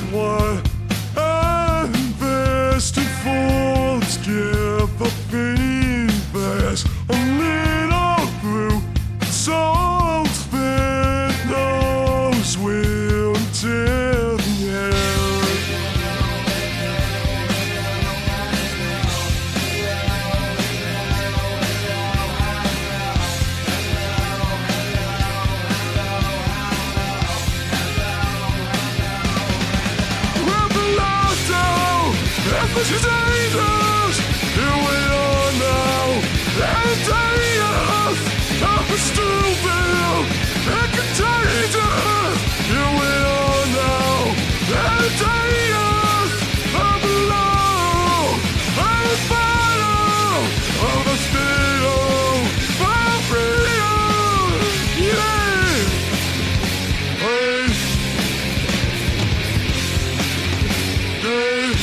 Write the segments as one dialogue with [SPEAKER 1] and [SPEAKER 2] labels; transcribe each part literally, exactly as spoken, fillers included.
[SPEAKER 1] what I invested for. Let's give the feedbacks a little through. So spit those will until the end. We're below down, and this is dangerous. Here we are now, and dangerous. I'm stupid and contagious. Here we are now, and dangerous. I'm below, I'm bottom of the speedo, I'm free. Yeah. Hey. Hey.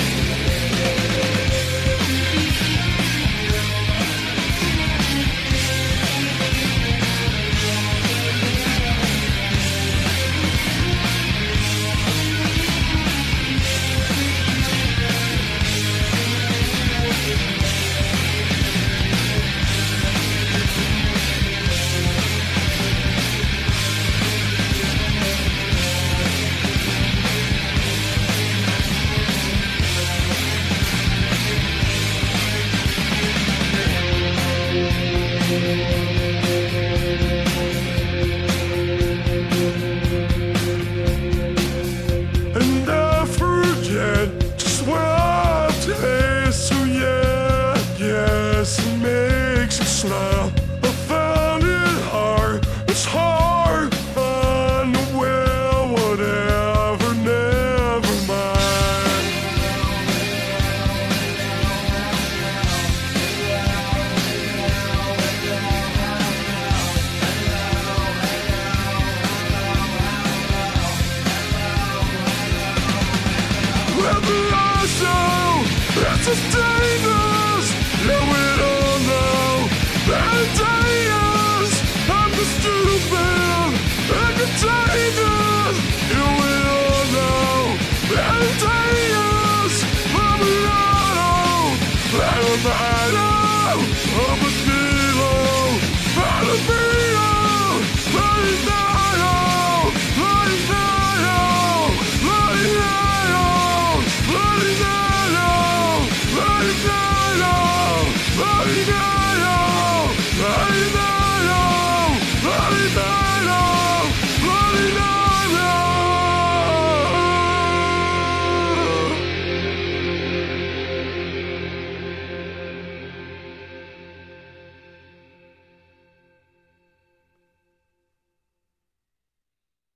[SPEAKER 1] And I forget just where I taste. So yeah, yes, it makes you smile. I found it hard, it's hard. Unaware, whatever, never mind. We're below, so it's a dangerous.